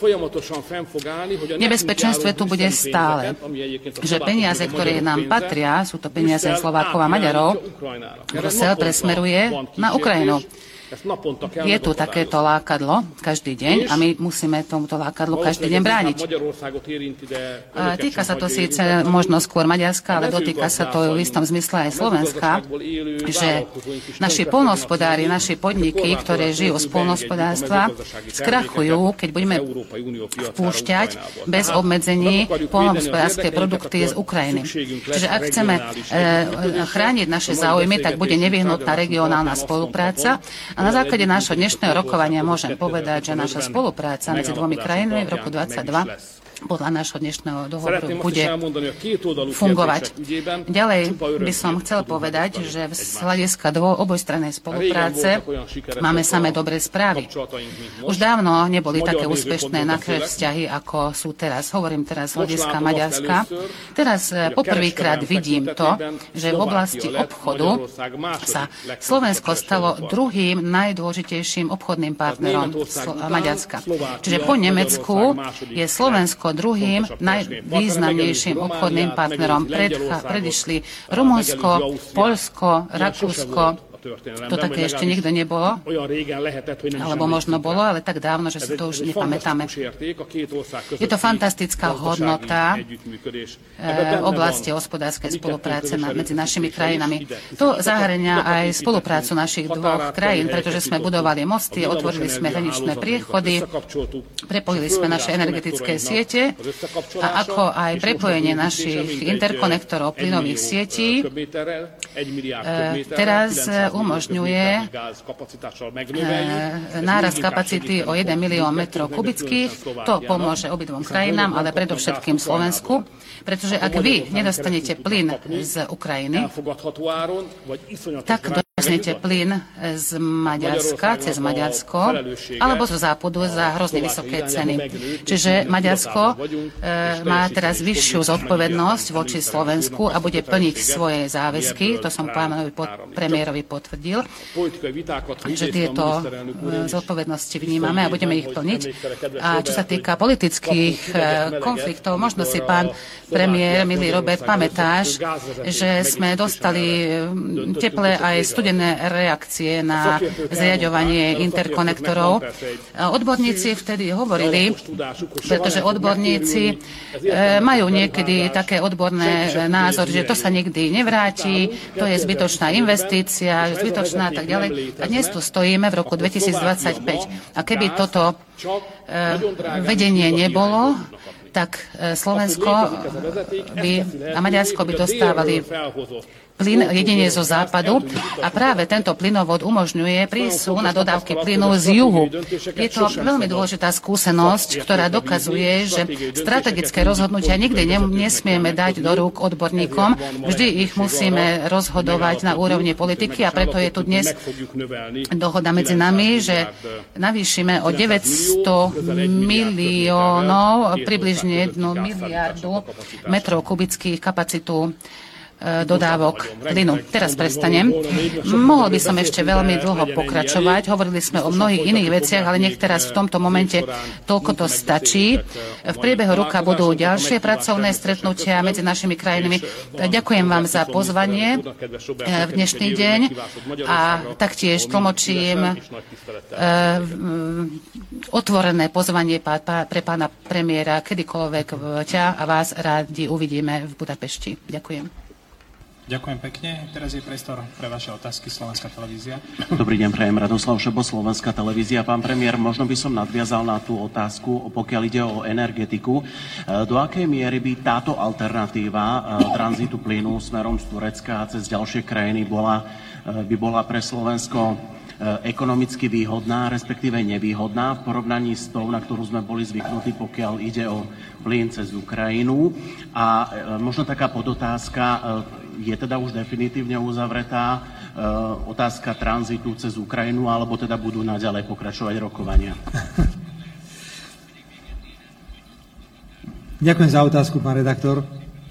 Nebezpečenstvo tu bude stále, že peniaze, ktoré nám patria, sú to peniaze Slovákov a Maďarov, Brusel presmeruje na Ukrajinu. Je tu takéto lákadlo každý deň a my musíme tomuto lákadlu každý deň brániť. Týka sa to síce možno skôr Maďarska, ale dotýka sa to v istom zmysle aj Slovenska, že naši poľnohospodári, naši podniky, ktoré žijú z poľnohospodárstva, skrachujú, keď budeme vpúšťať bez obmedzení poľnohospodárske produkty z Ukrajiny. Čiže ak chceme chrániť naše záujmy, tak bude nevyhnutná regionálna spolupráca. A na základe nášho dnešného rokovania môžem povedať, že naša spolupráca medzi dvomi krajinami v roku dvadsaťdva podľa nášho dnešného dohovoru bude fungovať. Ďalej by som chcel povedať, že z hľadiska obojstrannej spolupráce máme samé dobré správy. Už dávno neboli také úspešné naše vzťahy, ako sú teraz. Hovorím teraz z hľadiska Maďarska. Teraz poprvýkrát vidím to, že v oblasti obchodu sa Slovensko stalo druhým najdôležitejším obchodným partnerom Maďarska. Čiže po Nemecku je Slovensko druhým najvýznamnejším obchodným partnerom. Predcha, predišli Rumunsko, Poľsko, Rakúsko. To také ešte nikto nebolo, alebo možno bolo, ale tak dávno, že si to už nepamätáme. Je to fantastická hodnota v oblasti hospodárskej spolupráce medzi našimi krajinami. To zahŕňa aj spoluprácu našich dvoch krajín, pretože sme budovali mosty, otvorili sme hraničné priechody, prepojili sme naše energetické siete a ako aj prepojenie našich interkonektorov plynových sietí teraz umožňuje nárast kapacity o jeden milión metrov kubických. To pomôže obidvom krajinám, ale predovšetkým Slovensku, pretože ak vy nedostanete plyn z Ukrajiny, tak dostanete plyn z Maďarska, cez Maďarsko, alebo zo západu za hrozne vysoké ceny. Čiže Maďarsko e, má teraz vyššiu zodpovednosť voči Slovensku a bude plniť svoje záväzky. To som pánovi pod, premiérovi potvrdil, že tieto zodpovednosti vnímame a budeme ich plniť. A čo sa týka politických e, konfliktov, možno si pán premiér, milý Robert, pamätáš, že sme dostali teplé aj studené reakcie na zriaďovanie interkonektorov. Odborníci vtedy hovorili, pretože odborníci e, majú niekedy také odborné názory, že to sa nikdy nevráti, to je zbytočná investícia, zbytočná a tak ďalej. A dnes tu stojíme v roku dvetisícdvadsaťpäť. A keby toto e, vedenie nebolo, tak Slovensko by a Maďarsko by dostávali plyn jedine zo západu a práve tento plynovod umožňuje prísun na dodávky plynu z juhu. Je to veľmi dôležitá skúsenosť, ktorá dokazuje, že strategické rozhodnutia nikdy nesmieme dať do rúk odborníkom, vždy ich musíme rozhodovať na úrovni politiky a preto je tu dnes dohoda medzi nami, že navýšime o deväťsto miliónov, približne jednu miliardu metrov kubických kapacitu dodávok plynu. Teraz prestanem. Mohol by som ešte veľmi dlho pokračovať. Hovorili sme o mnohých iných veciach, ale nech teraz v tomto momente toľko to stačí. V priebehu roka budú ďalšie pracovné stretnutia medzi našimi krajinami. Ďakujem vám za pozvanie v dnešný deň a taktiež tlmočím otvorené pozvanie pre pána premiéra, kedykoľvek ťa a vás rádi uvidíme v Budapešti. Ďakujem. Ďakujem pekne. Teraz je priestor pre vaše otázky. Slovenská televízia. Dobrý deň, prajem Radoslav Šebo, Slovenská televízia. Pán premiér, možno by som nadviazal na tú otázku, pokiaľ ide o energetiku. Do akej miery by táto alternatíva tranzitu plynu smerom z Turecka a cez ďalšie krajiny bola, by bola pre Slovensko ekonomicky výhodná, respektíve nevýhodná v porovnaní s tou, na ktorú sme boli zvyknutí, pokiaľ ide o plyn cez Ukrajinu. A možno taká podotázka, je teda už definitívne uzavretá otázka tranzitu cez Ukrajinu, alebo teda budú naďalej pokračovať rokovania? Ďakujem za otázku, pán redaktor.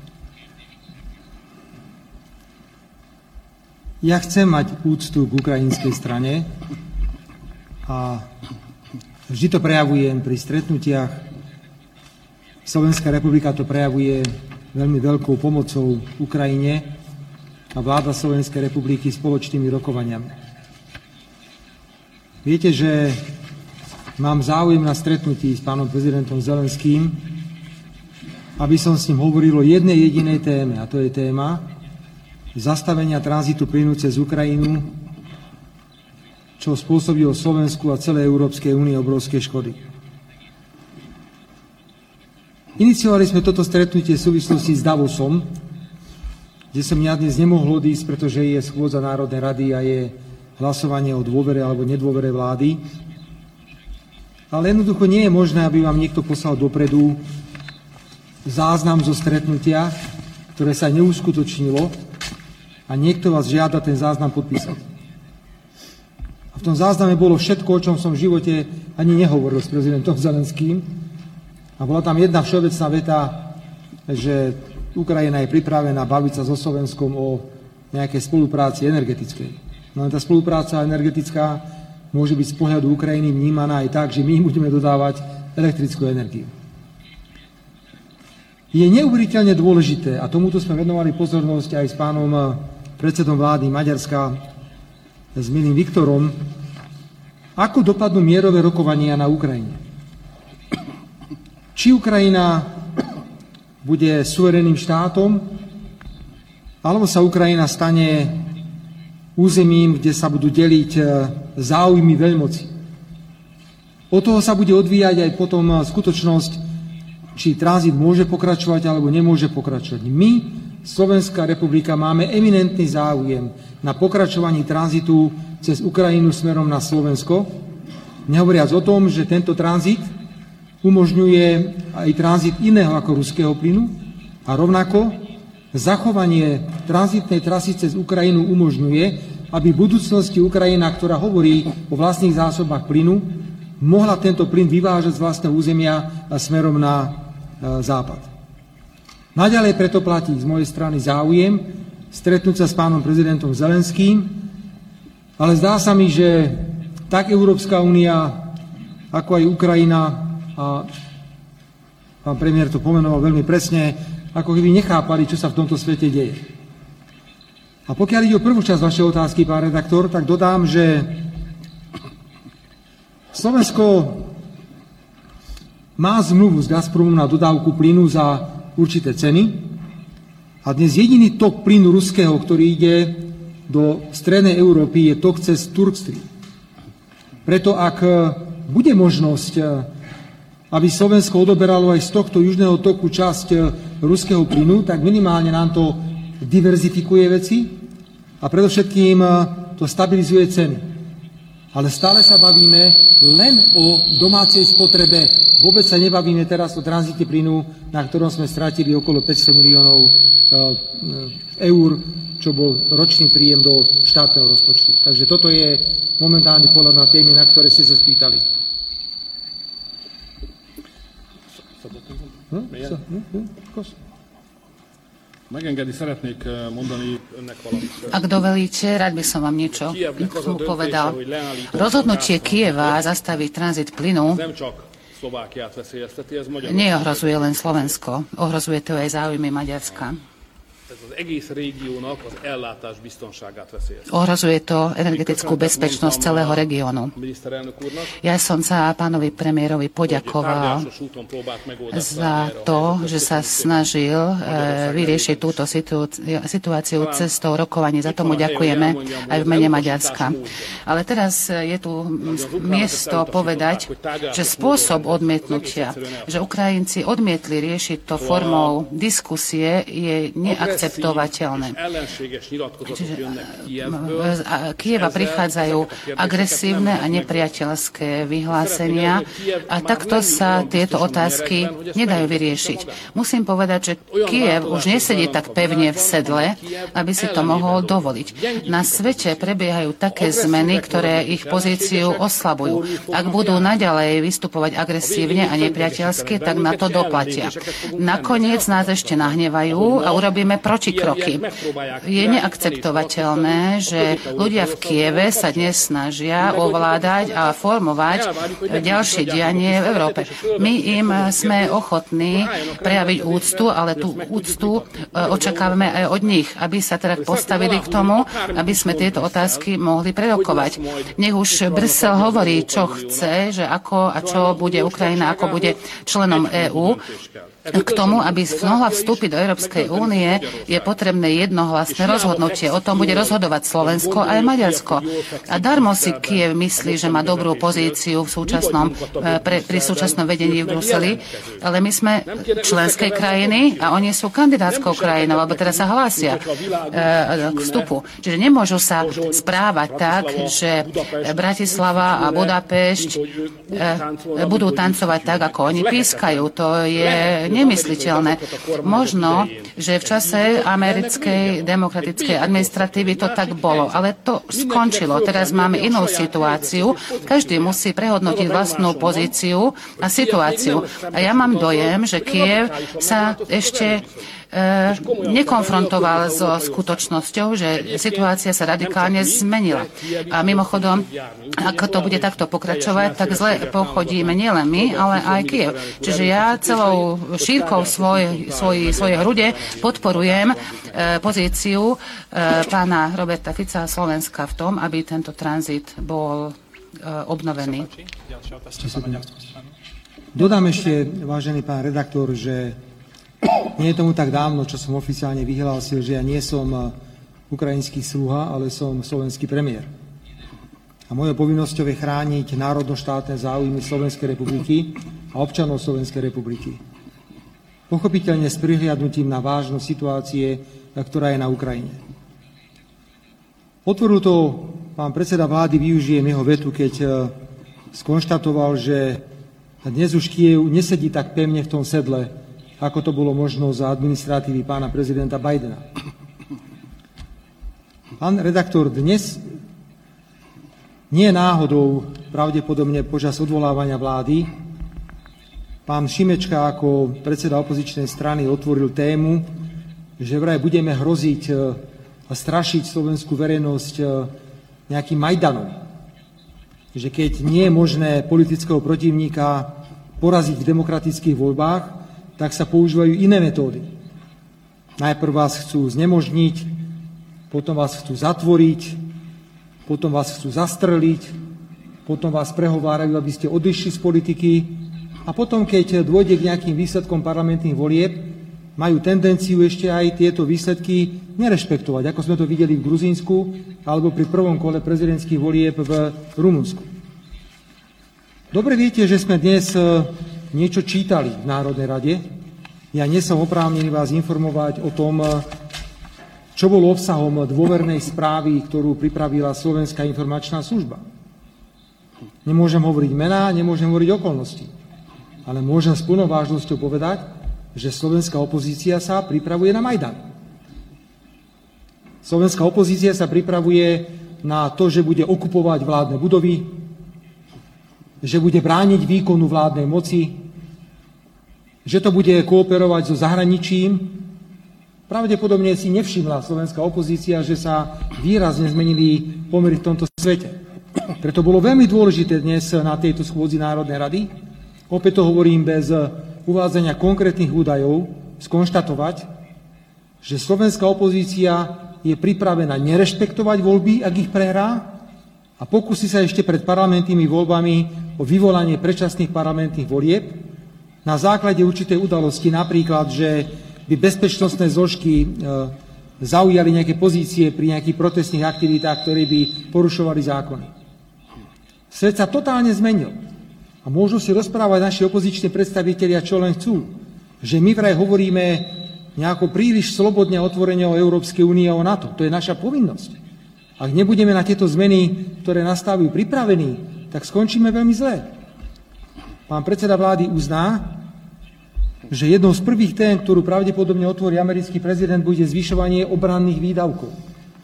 Ja chcem mať úctu k ukrajinskej strane a vždy to prejavujem pri stretnutiach. Slovenská republika to prejavuje veľmi veľkou pomocou Ukrajine a vláda Slovenskej republiky spoločnými rokovaniami. Viete, že mám záujem na stretnutí s pánom prezidentom Zelenským, aby som s ním hovoril o jednej jedinej téme, a to je téma zastavenia tranzitu plynu cez Ukrajinu, čo spôsobilo Slovensku a celej Európskej únie obrovské škody. Iniciovali sme toto stretnutie v súvislosti s Davosom, kde som ja dnes nemohol odísť, pretože je schôdza Národnej rady a je hlasovanie o dôvere alebo nedôvere vlády. Ale jednoducho nie je možné, aby vám niekto poslal dopredu záznam zo stretnutia, ktoré sa neuskutočnilo a niekto vás žiada ten záznam podpísať. A v tom zázname bolo všetko, o čom som v živote ani nehovoril s prezidentom Zelenským. A bola tam jedna všeobecná veta, že Ukrajina je pripravená baviť sa so Slovenskom o nejakej spolupráci energetickej. No tá spolupráca energetická môže byť z pohľadu Ukrajiny vnímaná aj tak, že my im budeme dodávať elektrickú energiu. Je neuveriteľne dôležité, a tomuto sme venovali pozornosť aj s pánom predsedom vlády Maďarska, s milým Viktorom, ako dopadnú mierové rokovania na Ukrajine. Či Ukrajina bude suverénnym štátom, alebo sa Ukrajina stane územím, kde sa budú deliť záujmy veľmoci. Od toho sa bude odvíjať aj potom skutočnosť, či tranzit môže pokračovať alebo nemôže pokračovať. My, Slovenská republika, máme eminentný záujem na pokračovaní tranzitu cez Ukrajinu smerom na Slovensko, nehovoriac o tom, že tento tranzit umožňuje aj tranzit iného ako ruského plynu a rovnako zachovanie tranzitnej trasy cez Ukrajinu umožňuje, aby v budúcnosti Ukrajina, ktorá hovorí o vlastných zásobách plynu, mohla tento plyn vyvážať z vlastného územia smerom na západ. Naďalej preto platí z mojej strany záujem stretnúť sa s pánom prezidentom Zelenským, ale zdá sa mi, že tak Európska únia, ako aj Ukrajina, a pán premiér to pomenoval veľmi presne, ako keby nechápali, čo sa v tomto svete deje. A pokiaľ ide o prvú časť vašej otázky, pán redaktor, tak dodám, že Slovensko má zmluvu s Gazpromom na dodávku plynu za určité ceny a dnes jediný tok plynu ruského, ktorý ide do strednej Európy, je tok cez Turk Stream. Preto ak bude možnosť, aby Slovensko odoberalo aj z tohto južného toku časť ruského plynu, tak minimálne nám to diverzifikuje veci a predovšetkým to stabilizuje ceny. Ale stále sa bavíme len o domácej spotrebe. Vôbec sa nebavíme teraz o tranzite plynu, na ktorom sme stratili okolo päťsto miliónov eur, čo bol ročný príjem do štátneho rozpočtu. Takže toto je momentálny pohľad na témy, na ktoré ste sa spýtali. Hm? Hm? Hm? Megengedi, szeretnék mondani önnek valamit. Ak dovolíte, rád by som vám niečo k tomu povedal. Rozhodnutie Kieva zastaviť tranzit plynu neohrozuje len Slovensko, ohrozuje to aj záujmy Maďarska. Ohrozuje to energetickú bezpečnosť celého regiónu. Ja som sa pánovi premiérovi poďakoval za to, že sa snažil vyriešiť túto situáciu cestou rokovaní. Za tomu ďakujeme aj v mene Maďarska. Ale teraz je tu miesto povedať, že spôsob odmietnutia, že Ukrajinci odmietli riešiť to formou diskusie, je neakceptovateľné. neakceptovateľné. Čiže z Kieva prichádzajú agresívne a nepriateľské vyhlásenia a takto sa tieto otázky nedajú vyriešiť. Musím povedať, že Kyjev už nesedí tak pevne v sedle, aby si to mohol dovoliť. Na svete prebiehajú také zmeny, ktoré ich pozíciu oslabujú. Ak budú naďalej vystupovať agresívne a nepriateľsky, tak na to doplatia. Nakoniec nás ešte nahnevajú a urobíme protikroky. Je neakceptovateľné, že ľudia v Kieve sa dnes snažia ovládať a formovať ďalšie dianie v Európe. My im sme ochotní prejaviť úctu, ale tú úctu očakávame aj od nich, aby sa teda postavili k tomu, aby sme tieto otázky mohli prerokovať. Nech už Brusel hovorí, čo chce, že ako a čo bude Ukrajina, ako bude členom EÚ. K tomu, aby mohla vstúpiť do Európskej únie, je potrebné jednohlasné rozhodnutie. O tom bude rozhodovať Slovensko a aj Maďarsko. A darmo si Kyjev myslí, že má dobrú pozíciu v súčasnom, pre, pri súčasnom vedení v Bruseli, ale my sme členské krajiny a oni sú kandidátskou krajinou, alebo teraz sa hlásia k vstupu. Čiže nemôžu sa správať tak, že Bratislava a Budapešť budú tancovať tak, ako oni pískajú. To je nemysliteľné. Možno, že v čase americkej demokratickej administratívy to tak bolo, ale to skončilo. Teraz máme inú situáciu. Každý musí prehodnotiť vlastnú pozíciu a situáciu. A ja mám dojem, že Kyjev sa ešte E, nekonfrontoval so skutočnosťou, že situácia sa radikálne zmenila. A mimochodom, ak to bude takto pokračovať, tak zle pochodíme nielen my, ale aj Kyjev. Čiže ja celou šírkou svoj, svoj, svojej hrude podporujem e, pozíciu e, pána Roberta Fica Slovenska v tom, aby tento tranzit bol e, obnovený. Dodám ešte, vážený pán redaktor, že nie je tomu tak dávno, čo som oficiálne vyhlásil, že ja nie som ukrajinský sluha, ale som slovenský premiér. A mojou povinnosťou je chrániť národno-štátne záujmy Slovenskej republiky a občanov Slovenskej republiky. Pochopiteľne s prihliadnutím na vážnosť situácie, ktorá je na Ukrajine. Otvoril to pán predseda vlády, využijem jeho vetu, keď skonštatoval, že dnes už Kyjev nesedí tak pevne v tom sedle, ako to bolo možno za administratívy pána prezidenta Bidena. Pán redaktor, dnes nie je náhodou, pravdepodobne počas odvolávania vlády, pán Šimečka ako predseda opozičnej strany otvoril tému, že vraj budeme hroziť a strašiť slovenskú verejnosť nejakým Majdanom. Že keď nie je možné politického protivníka poraziť v demokratických voľbách, tak sa používajú iné metódy. Najprv vás chcú znemožniť, potom vás chcú zatvoriť, potom vás chcú zastreliť, potom vás prehovárajú, aby ste odišli z politiky a potom, keď dôjde k nejakým výsledkom parlamentných volieb, majú tendenciu ešte aj tieto výsledky nerešpektovať, ako sme to videli v Gruzínsku alebo pri prvom kole prezidentských volieb v Rumunsku. Dobre viete, že sme dnes niečo čítali v Národnej rade. Ja nie som oprávnený vás informovať o tom, čo bolo obsahom dôvernej správy, ktorú pripravila Slovenská informačná služba. Nemôžem hovoriť mená, nemôžem hovoriť okolnosti, ale môžem s plnou vážnosťou povedať, že slovenská opozícia sa pripravuje na Majdan. Slovenská opozícia sa pripravuje na to, že bude okupovať vládne budovy, že bude brániť výkonu vládnej moci, že to bude kooperovať so zahraničím. Pravdepodobne si nevšimla slovenská opozícia, že sa výrazne zmenili pomery v tomto svete. Preto bolo veľmi dôležité dnes na tejto schôdzi Národnej rady, opäť to hovorím bez uvádzania konkrétnych údajov, skonštatovať, že slovenská opozícia je pripravená nerešpektovať voľby, ak ich prehrá, a pokúsi sa ešte pred parlamentnými voľbami o vyvolanie predčasných parlamentných volieb na základe určitej udalosti, napríklad, že by bezpečnostné zložky e, zaujali nejaké pozície pri nejakých protestných aktivitách, ktoré by porušovali zákony. Svet sa totálne zmenil. A môžu si rozprávať naši opoziční predstavitelia, čo len chcú. Že my vraj hovoríme nejako príliš slobodne a otvorene o Európskej únie a o NATO. To je naša povinnosť. Ak nebudeme na tieto zmeny, ktoré nastavujú, pripravení, tak skončíme veľmi zle. Pán predseda vlády uzná, že jednou z prvých tém, ktorú pravdepodobne otvorí americký prezident, bude zvyšovanie obranných výdavkov.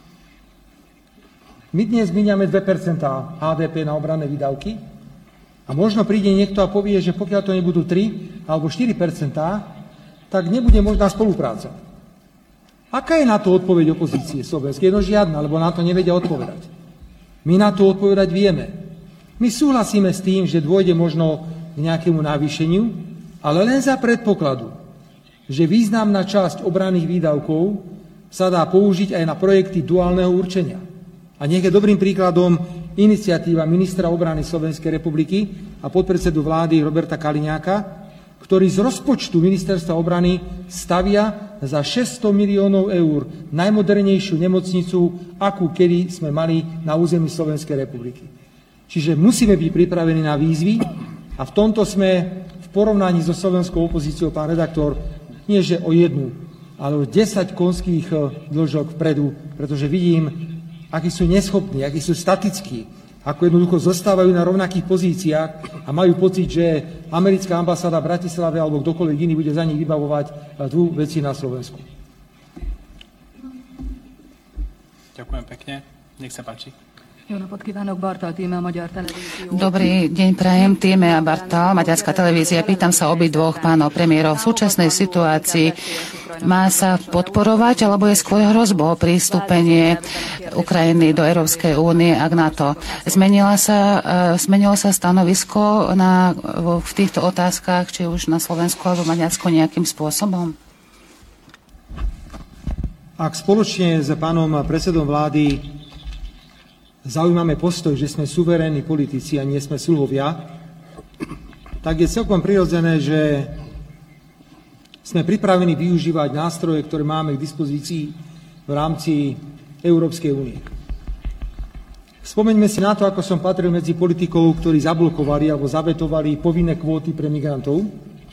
My dnes míňame dve percentá há dé pé na obranné výdavky a možno príde niekto a povie, že pokiaľ to nebudú tri alebo štyri percentá, tak nebude možná spolupráca. Aká je na to odpoveď opozície slovenskej? No žiadna, lebo na to nevedia odpovedať. My na to odpovedať vieme. My súhlasíme s tým, že dôjde možno k nejakému navýšeniu, ale len za predpokladu, že významná časť obranných výdavkov sa dá použiť aj na projekty duálneho určenia. A nech je dobrým príkladom iniciatíva ministra obrany Slovenskej republiky a podpredsedu vlády Roberta Kaliňáka, ktorý z rozpočtu ministerstva obrany stavia za šesťsto miliónov eur najmodernejšiu nemocnicu, akú kedy sme mali na území Slovenskej republiky. Čiže musíme byť pripravení na výzvy a v tomto sme v porovnaní so slovenskou opozíciou, pán redaktor, nie že o jednu, ale o desať konských dĺžok vpredu, pretože vidím, akí sú neschopní, akí sú statickí, ako jednoducho zostávajú na rovnakých pozíciách a majú pocit, že americká ambasáda v Bratislave alebo kdokoľvek iný bude za nich vybavovať tu veci na Slovensku. Ďakujem pekne. Nech sa páči. Jó napot kívánok, Bartal Tíme, a Magyar Televízió. Dobrý deň prajem, Tíme a Bartal, Maďarská televízia. Pýtam sa obidvoch pánov premiérov. V súčasnej situácii má sa podporovať, alebo je skôr hrozbou pristúpenie Ukrajiny do Európskej únie a k NATO? Zmenila sa, zmenilo sa stanovisko na, v týchto otázkach, či už na Slovensku alebo Maďarsku nejakým spôsobom? Ak spoločne s pánom predsedom vlády zaujímame postoj, že sme suverénni politici a nie sme sluhovia, tak je celkom prirodzené, že sme pripravení využívať nástroje, ktoré máme k dispozícii v rámci Európskej únie. Spomeňme si na to, ako som patril medzi politikov, ktorí zablokovali alebo zavetovali povinné kvóty pre migrantov.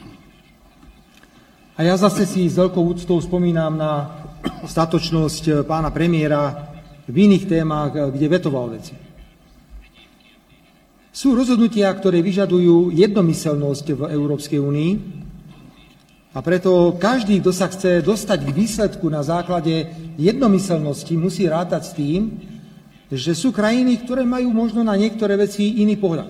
A ja zase si s veľkou úctou spomínam na statočnosť pána premiéra v iných témach, kde vetoval veci. Sú rozhodnutia, ktoré vyžadujú jednomyseľnosť v Európskej únii a preto každý, kto sa chce dostať k výsledku na základe jednomyseľnosti, musí rátať s tým, že sú krajiny, ktoré majú možno na niektoré veci iný pohľad.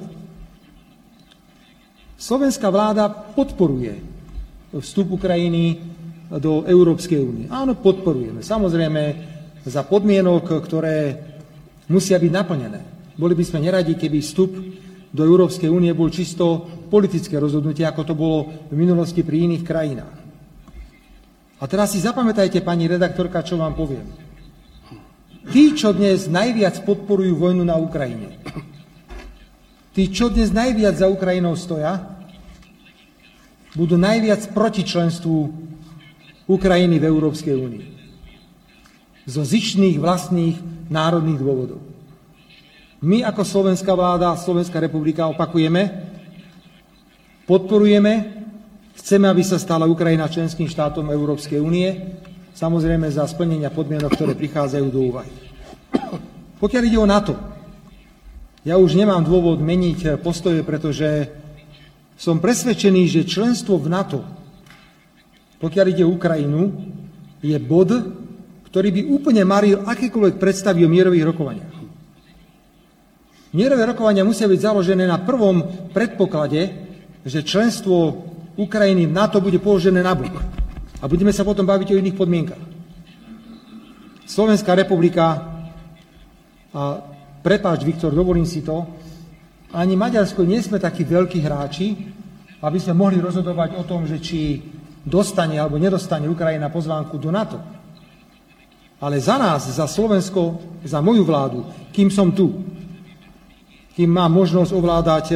Slovenská vláda podporuje vstup Ukrajiny do Európskej únie. Áno, podporujeme. Samozrejme, za podmienok, ktoré musia byť naplnené. Boli by sme neradi, keby vstup do Európskej únie bol čisto politické rozhodnutie, ako to bolo v minulosti pri iných krajinách. A teraz si zapamätajte, pani redaktorka, čo vám poviem. Tí, čo dnes najviac podporujú vojnu na Ukrajine, tí, čo dnes najviac za Ukrajinou stoja, budú najviac proti členstvu Ukrajiny v Európskej únii. Zo zištných vlastných národných dôvodov. My ako slovenská vláda, Slovenská republika opakujeme, podporujeme, chceme, aby sa stala Ukrajina členským štátom Európskej únie, samozrejme za splnenia podmienok, ktoré prichádzajú do úvahy. Pokiaľ ide o NATO, ja už nemám dôvod meniť postoje, pretože som presvedčený, že členstvo v NATO, pokiaľ ide o Ukrajinu, je bod, ktorý by úplne maril akékoľvek predstavy o mierových rokovaniach. Mierové rokovania musia byť založené na prvom predpoklade, že členstvo Ukrajiny v NATO bude položené na bok. A budeme sa potom baviť o iných podmienkach. Slovenská republika, a prepáč, Viktor, dovolím si to, ani Maďarsko nie sme takí veľkí hráči, aby sme mohli rozhodovať o tom, že či dostane alebo nedostane Ukrajina pozvánku do NATO. Ale za nás, za Slovensko, za moju vládu, kým som tu, kým mám možnosť ovládať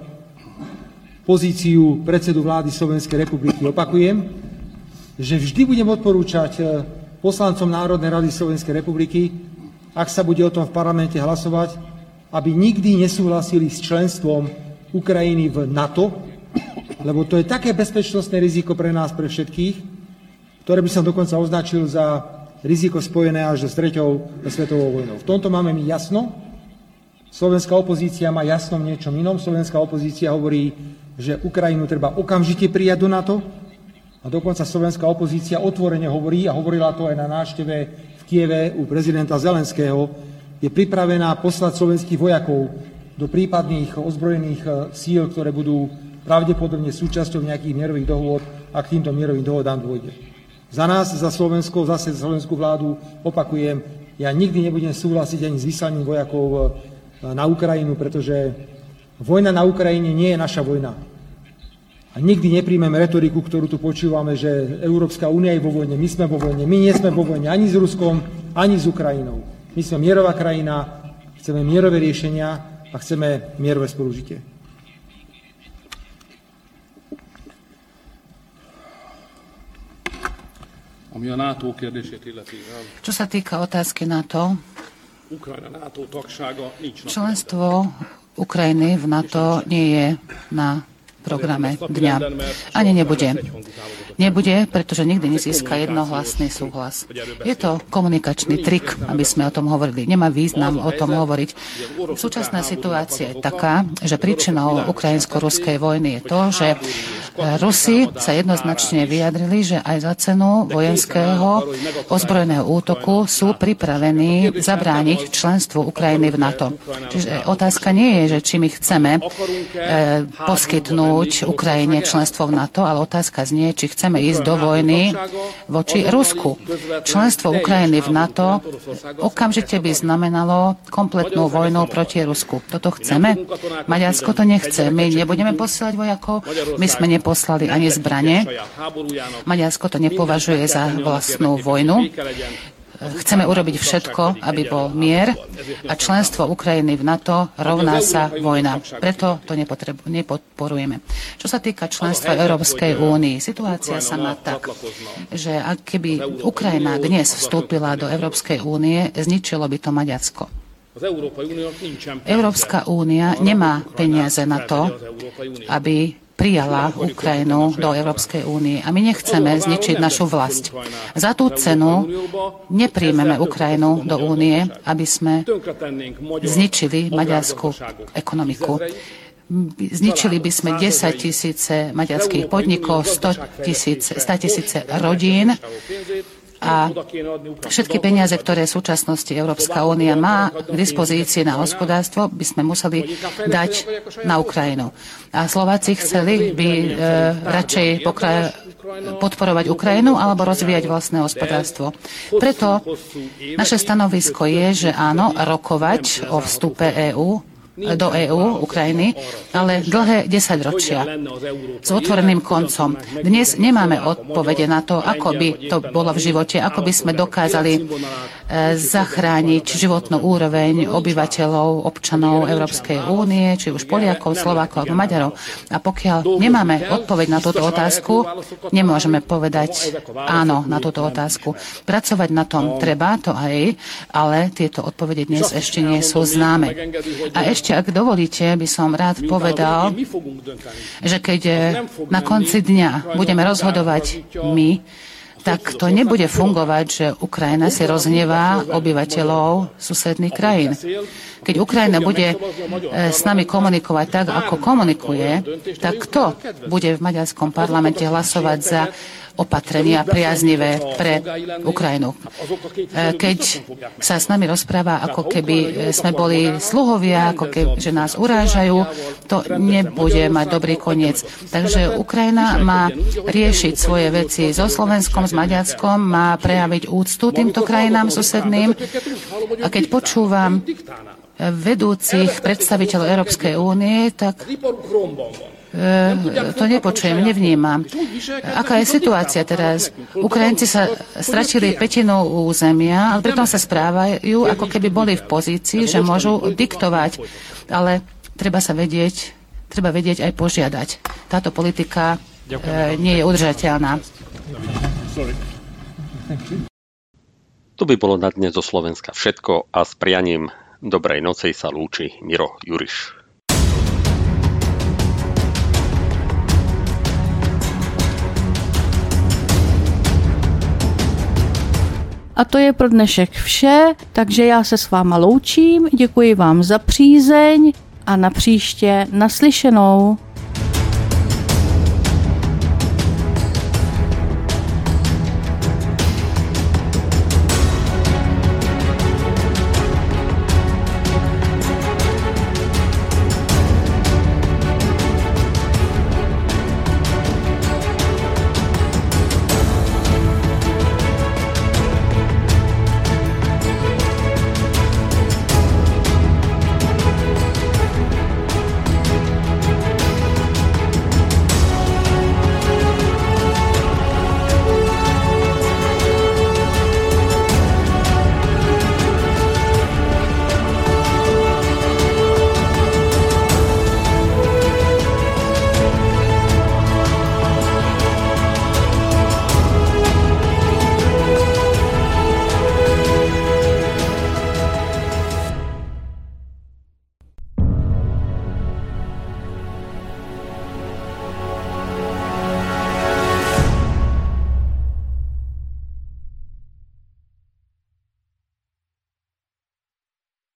pozíciu predsedu vlády Slovenskej republiky, opakujem, že vždy budem odporúčať poslancom Národnej rady Slovenskej republiky, ak sa bude o tom v parlamente hlasovať, aby nikdy nesúhlasili s členstvom Ukrajiny v NATO, lebo to je také bezpečnostné riziko pre nás, pre všetkých, ktoré by som dokonca označil za riziko spojené až s treťou svetovou vojnou. V tomto máme my jasno. Slovenská opozícia má jasno v niečom inom. Slovenská opozícia hovorí, že Ukrajinu treba okamžite prijať do NATO. A dokonca slovenská opozícia otvorene hovorí, a hovorila to aj na návšteve v Kieve u prezidenta Zelenského, je pripravená poslať slovenských vojakov do prípadných ozbrojených síl, ktoré budú pravdepodobne súčasťou nejakých mierových dohôd, ak týmto mierovým dohodám dôjde. Za nás, za Slovensko, zase za slovenskú vládu, opakujem, ja nikdy nebudem súhlasiť ani s vyslaním vojakov na Ukrajinu, pretože vojna na Ukrajine nie je naša vojna. A nikdy nepríjmeme retoriku, ktorú tu počúvame, že Európska únia je vo vojne, my sme vo vojne. My nie sme vo vojne ani s Ruskom, ani s Ukrajinou. My sme mierová krajina, chceme mierové riešenia a chceme mierové spolužitie. Čo sa týka otázky NATO, členstvo Ukrajiny v NATO nie je na programe dňa. Ani nebude. Nebude, pretože nikdy nezíska jednohlasný súhlas. Je to komunikačný trik, aby sme o tom hovorili. Nemá význam o tom hovoriť. Súčasná situácia je taká, že príčinou ukrajinsko-ruskej vojny je to, že Rusi sa jednoznačne vyjadrili, že aj za cenu vojenského ozbrojeného útoku sú pripravení zabrániť členstvu Ukrajiny v NATO. Čiže otázka nie je, že či my chceme e, poskytnúť Ukrajine členstvo v NATO, ale otázka znie, či chceme ísť do vojny voči Rusku. Členstvo Ukrajiny v NATO okamžite by znamenalo kompletnú vojnu proti Rusku. Toto chceme? Maďarsko to nechce. My nebudeme posielať vojakov, my sme neposlali ani zbrane. Maďarsko to nepovažuje za vlastnú vojnu. Chceme urobiť všetko, aby bol mier a členstvo Ukrajiny v NATO rovná sa vojna. Preto to nepodporujeme. Čo sa týka členstva Európskej únii, situácia sa má tak, že ak keby Ukrajina dnes vstúpila do Európskej únie, zničilo by to Maďarsko. Európska únia nemá peniaze na to, aby prijala Ukrajinu do Európskej únie. A my nechceme zničiť našu vlast. Za tú cenu nepríjmeme Ukrajinu do únie, aby sme zničili maďarskú ekonomiku. Zničili by sme desať tisíce maďarských podnikov, sto tisíce rodín a všetky peniaze, ktoré v súčasnosti Európska únia má k dispozícii na hospodárstvo, by sme museli dať na Ukrajinu. A Slováci chceli by e, radšej pokra- podporovať Ukrajinu alebo rozvíjať vlastné hospodárstvo. Preto naše stanovisko je, že áno, rokovať o vstupe EÚ do EÚ, Ukrajiny, ale dlhé desaťročia s otvoreným koncom. Dnes nemáme odpovede na to, ako by to bolo v živote, ako by sme dokázali zachrániť životnú úroveň obyvateľov, občanov Európskej únie, či už Poliakov, Slovákov alebo Maďarov. A pokiaľ nemáme odpoveď na túto otázku, nemôžeme povedať áno na túto otázku. Pracovať na tom treba, to aj, ale tieto odpovede dnes ešte nie sú známe. A ešte Ešte, ak dovolíte, by som rád povedal, že keď na konci dňa budeme rozhodovať my, tak to nebude fungovať, že Ukrajina si rozhnevá obyvateľov susedných krajín. Keď Ukrajina bude s nami komunikovať tak, ako komunikuje, tak kto bude v maďarskom parlamente hlasovať za opatrenia priaznivé pre Ukrajinu. Keď sa s nami rozpráva, ako keby sme boli sluhovia, ako keby, že nás urážajú, to nebude mať dobrý koniec. Takže Ukrajina má riešiť svoje veci so Slovenskom, s Maďarskom, má prejaviť úctu týmto krajinám susedným. A keď počúvam vedúcich predstaviteľov Európskej únie, tak to nepočujem, nevnímam. Aká je situácia teraz? Ukrajinci sa stratili pätinu územia, ale pritom sa správajú, ako keby boli v pozícii, že môžu diktovať. Ale treba sa vedieť, treba vedieť aj požiadať. Táto politika e, nie je udržateľná. To by bolo na dnes zo Slovenska všetko a s prianím dobrej noci sa lúči Miro Juriš. A to je pro dnešek vše, takže já se s váma loučím, děkuji vám za přízeň a na příště naslyšenou.